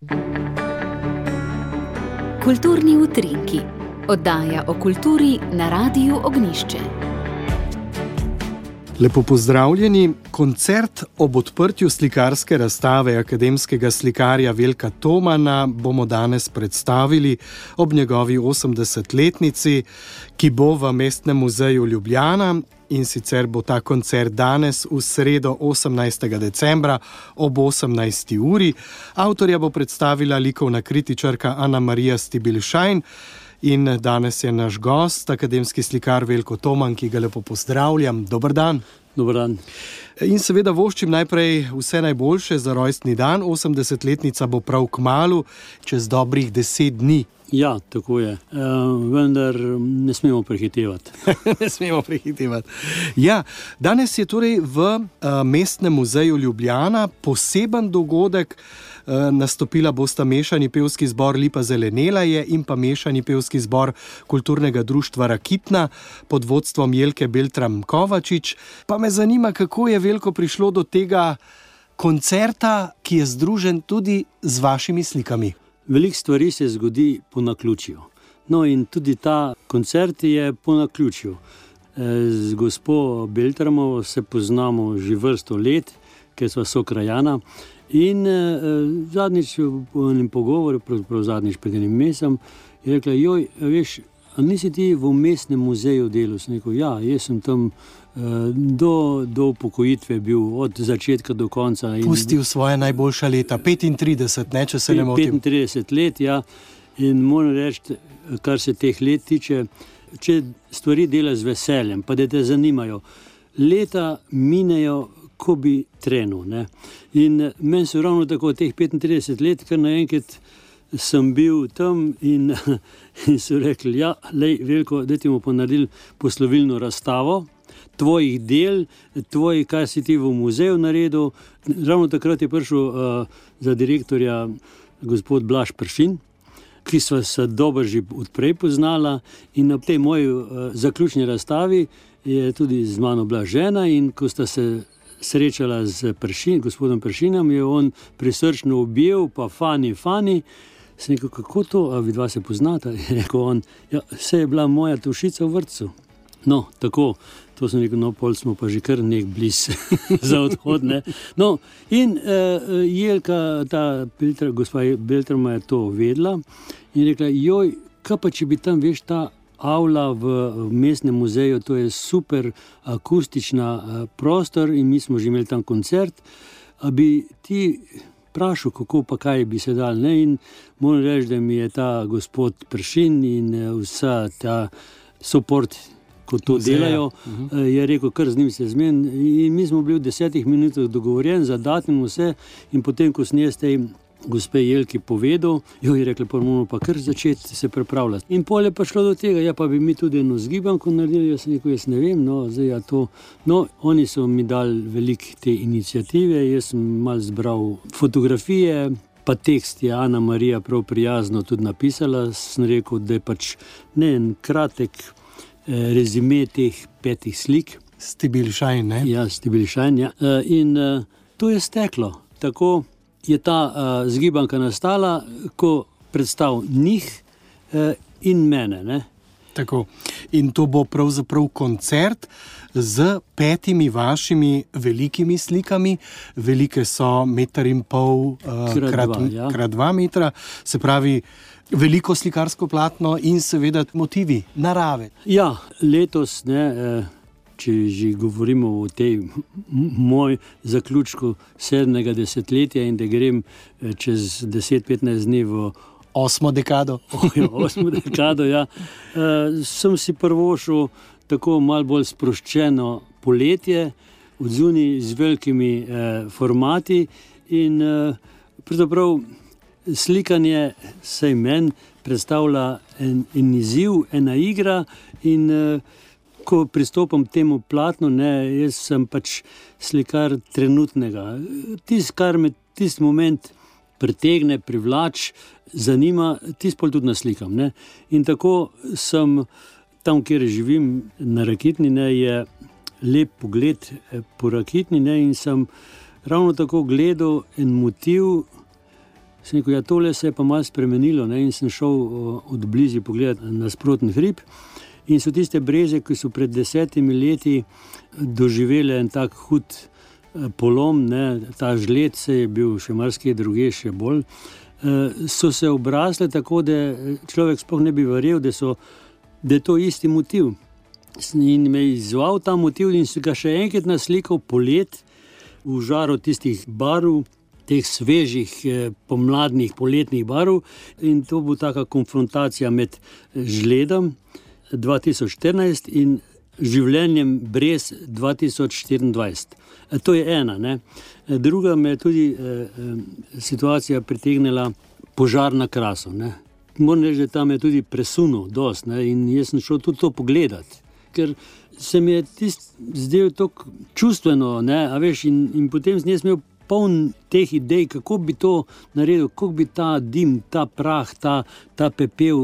Kulturni utrinki, oddaja o kulturi na Radiu Ognjišče. Lepo pozdravljeni. Koncert ob odprtju slikarske razstave akademskega slikarja Veljka Tomana bomo danes predstavili ob njegovi 80-letnici, ki bo v Mestnem muzeju Ljubljana, in sicer bo ta koncert danes v sredo 18. decembra ob 18. uri. Avtorja bo predstavila likovna kritičarka Ana Marija Stibilšajn. In danes je naš gost, akademski slikar Veljko Toman, ki ga lepo pozdravljam. Dober dan. Dober dan. In seveda voščim najprej vse najboljše za rojstni dan. 80-letnica bo prav kmalu, čez dobrih 10 dni. Ja, tako je. Vendar ne smemo prehitevati. Ne smemo prehitevati. Ja, danes je torej v Mestnem muzeju Ljubljana poseben dogodek. Nastopila bosta mešani pevski zbor Lipa zelenela je in pa mešani pevski zbor Kulturnega društva Rakitna pod vodstvom Jelke Beltram Kovačič. Pa me zanima, kako je Veljko prišlo do tega koncerta, ki je združen tudi z vašimi slikami. Veliko stvari se zgodi po naključju. No, in tudi ta koncert je po naključju. Z gospo Beltramovo se poznamo že vrsto let, ker sva sokrajana. In zadnjič v enem pogovoru, pravzaprav zadnjič pred enim mesecem, je rekla: joj, veš, a nisi ti v Mestnem muzeju delal? Sem rekel: ja, jaz sem tam do upokojitve bil, od začetka do konca. Pustil svoje najboljša leta, 35, ne, če se ne motim. 35 let, ja. In moram reči, kar se teh let tiče, če stvari delaš z veseljem, pa da te zanimajo, leta minejo, ko bi trenil, ne. In meni so ravno tako teh 35 let, ker naenkrat sem bil tam in so rekli: ja, lej, Veljko, da ti bomo pa naredili poslovilno razstavo tvojih del, kaj si ti v muzeju naredil. Ravno takrat je prišel za direktorja gospod Blaž Pršin, ki sva se dobro že odprej poznala, in na tej moji zaključni razstavi je tudi z mano bila žena, in ko sta se srečala z gospodom Pršinom, je on prisrčno objel, pa fani. Sem rekel: kako to, a vidva se poznata? Je rekel on: ja, vse je bila moja tušica v vrtcu. No, tako, to sem rekel, no, pol smo pa že kar nek bliz za odhod, ne. No, in Jelka, ta gospa Beltrama je to vedela in rekla: joj, kaj pa če bi tam, veš, ta avla v Mestnem muzeju, to je super akustična prostor in mi smo že imeli tam koncert, a bi ti vprašal, kako pa kaj bi se dal, ne. In moram reči, da mi je ta gospod Pršin in vsa ta support, ko to delajo, je rekel, kar z njim se zmen. In mi smo bili v 10 minutah dogovorjeni za datum vse, in potem, ko sem jaz tej gospe Jelki povedal, jo je rekla: pa moramo pa kar začeti se pripravljati. In pol je pa šlo do tega: ja, pa bi mi tudi eno zgibanko naredili. Jaz sem rekel: jaz ne vem, no, zdaj ja to. No, oni so mi dali veliko te iniciative, jaz sem malo zbral fotografije, pa tekst je Ana Marija prav prijazno tudi napisala. Sem rekel, da je pač ne en kratek rezime teh 5 slik. Stibilšajn, ne? Ja, Stibilšajn, ja. In to je steklo. Tako je ta zgibanka nastala, ko predstav njih in mene, ne. Tako. In to bo pravzaprav koncert z 5 vašimi velikimi slikami. Velike so 1,5 krat 2 metra, se pravi veliko slikarsko platno in seveda motivi narave. Ja, letos, ne, če že govorimo o tej moj zaključku 7. desetletja in da grem čez 10-15 dni v 8. dekado. 8. dekado, ja. Sem si privoščil tako malo bolj sproščeno poletje, odzunaj z velikimi formati in pravzaprav slikanje saj meni predstavlja en izziv, ena igra, in ko pristopam k temu platnu, ne, jaz sem pač slikar trenutnega. Kar me tisti moment pritegne, privlač, zanima, tisto pol tudi naslikam, ne. In tako sem tam, kjer živim na Rakitni, ne, je lep pogled po Rakitni, ne, in sem ravno tako gledal en motiv, Sem rekel, ja, tole se je pa malo spremenilo, ne? In sem šel od blizu pogledati nasprotni hrib. In so tiste breze, ki so pred 10 leti doživele en tak hud polom, ne? Ta žled se je bil še marsikje druge še bolj, so se obrasle tako, da človek sploh ne bi verjel, da je to isti motiv. In me je izzval ta motiv in sem ga še enkrat naslikal polet v žaru tistih barv, teh svežih, pomladnih, poletnih barv, in to bo taka konfrontacija med žledom 2014 in življenjem brez 2024. To je ena, ne. Druga me je tudi situacija pritegnila požar na Krasu, ne. Moram reči, da tam je tudi presunil dosti, ne, in jaz sem šel tudi to pogledati, ker se mi je zdel tako čustveno, ne, a veš, in potem sem jaz imel poln teh idej, kako bi to naredil, kako bi ta dim, ta prah, ta pepel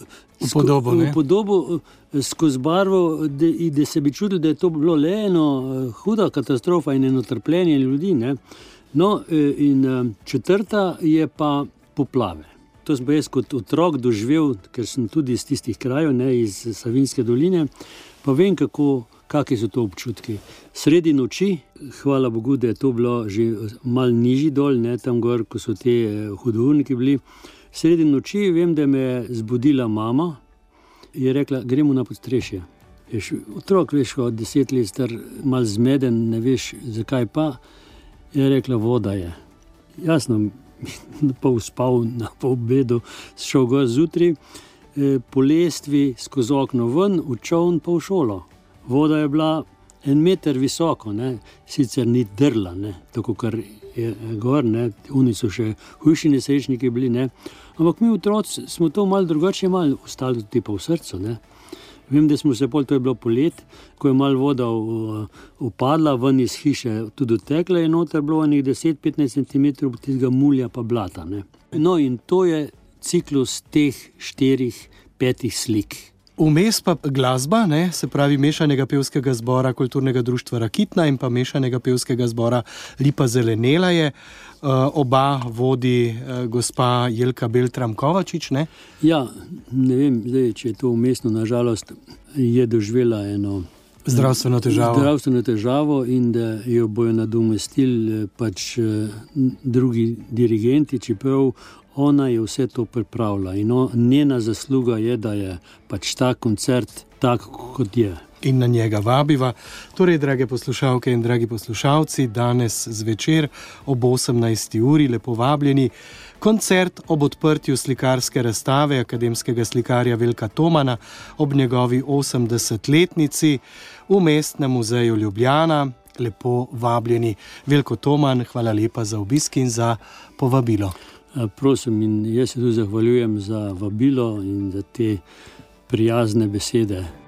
upodobil skozi barvo, da se bi čudil, da je to bilo le eno huda katastrofa in eno trpljenje ljudi, ne. No, in četrta je pa poplave. To sem pa jaz kot otrok doživel, ker sem tudi iz tistih krajev, ne, iz Savinjske doline, pa vem, kakšni so to občutki. Sredi noči, hvala Bogu, da je to bilo že malo nižji dol, ne, tam gor, ko so te hudourniki bili. Sredi noči vem, da me je zbudila mama, je rekla, gremo na podstrešje. Otrok, veš, od 10 let star, malo zmeden, ne veš, zakaj pa, je rekla, voda je. Jasno, pol spal, na pol bedu, šel gor zjutraj, po lestvi skozi okno ven, v čoln pa v šolo. Voda je bila 1 meter visoko, ne, sicer ni drla, ne, tako kar je gor, ne, oni so še hujši nesrečniki bili, ne, ampak mi otroci smo to malo drugače ostali tudi pa v srcu, ne. Vem, da smo se to je bilo polet, ko je malo voda upadla, ven iz hiše tudi odtekla in noter bilo 10-15 cm tistega mulja pa blata, ne. No, in to je ciklus teh 4-5 slik. Vmes pa glasba, ne, se pravi mešanega pevskega zbora Kulturnega društva Rakitna in pa mešanega pevskega zbora Lipa zelenela je. Oba vodi gospa Jelka Beltram Kovačič, ne? Ja, ne vem, zdaj, če je to umestno, nažalost, je doživela eno zdravstveno težavo in da jo bojo nadomestili pač drugi dirigenti, čeprav ona je vse to pripravila in njena zasluga je, da je pač ta koncert tak, kot je. In na njega vabiva. Torej, drage poslušalke in dragi poslušalci, danes zvečer ob 18. uri lepo vabljeni. Koncert ob odprtju slikarske razstave akademskega slikarja Veljka Tomana ob njegovi 80-letnici v Mestnem muzeju Ljubljana. Lepo vabljeni. Veljko Toman, hvala lepa za obisk in za povabilo. Prosim, in jaz se tudi zahvaljujem za vabilo in za te prijazne besede.